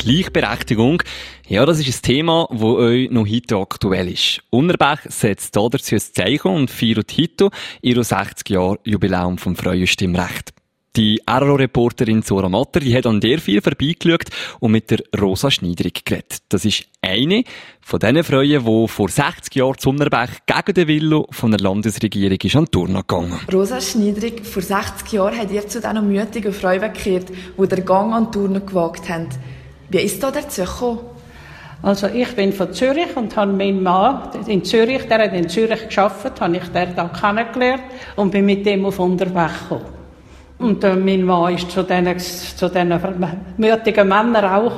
Gleichberechtigung. Ja, das ist ein Thema, das euch noch heute aktuell ist. Unterbach setzt dazu ein Zeichen und feiert heute ihr 60-Jahr-Jubiläum vom Frauenstimmrecht. Die RRO-Reporterin Zora Matter, die hat an der viel vorbeigeschaut und mit der Rosa Schneidrig geredet. Das ist eine von diesen Frauen, die vor 60 Jahren zu Unterbach gegen den Willen von der Landesregierung ist an die Turnen gegangen. Rosa Schneidrig, vor 60 Jahren habt ihr zu diesen mutigen Frauen gekehrt, die den Gang an die Turnen gewagt haben. Wie ist da dazu gekommen? Also ich bin von Zürich und habe meinen Mann in Zürich, der hat in Zürich gearbeitet, habe ich den da kennengelernt und bin mit dem auf Unterbach gekommen. Und mein Mann war zu diesen mutigen Männern auch,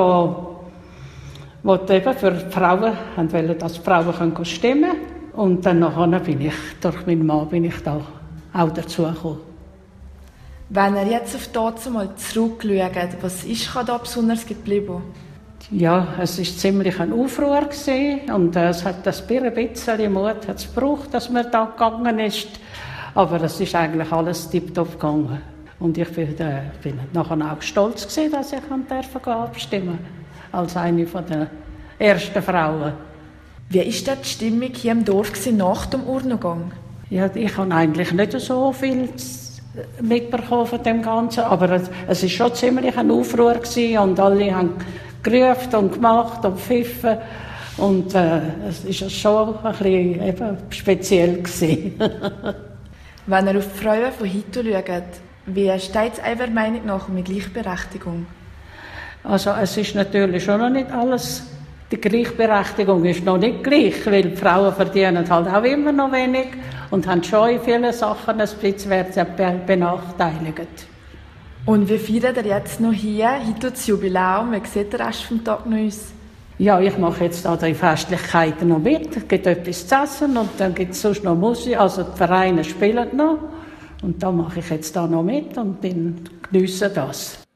die eben für Frauen wollten, dass die Frauen stimmen können. Und dann bin ich, durch meinen Mann bin ich da auch dazu gekommen. Wenn ihr jetzt auf dazu mal zurückschaut, was ist da besonders geblieben? Ja, es war ziemlich ein Aufruhr gewesen, und es hat ein bisschen Mut gebraucht, dass man da gegangen ist. Aber es ist eigentlich alles tiptop gegangen. Und ich bin nachher auch stolz gewesen, dass ich abstimmen als eine der ersten Frauen. Wie war die Stimmung hier im Dorf nach dem Urnengang? Ja, ich habe eigentlich nicht so viel mitbekommen von dem Ganzen, aber es war schon ziemlich ein Aufruhr gewesen, und alle haben gerufen und gemacht und pfiffen. Und es war schon ein bisschen eben speziell gewesen. Wenn ihr auf die Frauen von heute schaut, wie steht es eurer Meinung nach mit Gleichberechtigung? Also es ist natürlich schon noch nicht alles, die Gleichberechtigung ist noch nicht gleich, weil die Frauen verdienen halt auch immer noch wenig und haben schon in vielen Sachen ein bisschen benachteiligt. Und wie feiert ihr jetzt noch hier, heute das Jubiläum? Wie sieht der Rest vom Tag noch aus? Ja, ich mache jetzt da die Festlichkeiten noch mit. Es gibt etwas zu essen und dann gibt es sonst noch Musik. Also die Vereine spielen noch. Und da mache ich jetzt da noch mit und geniesse das.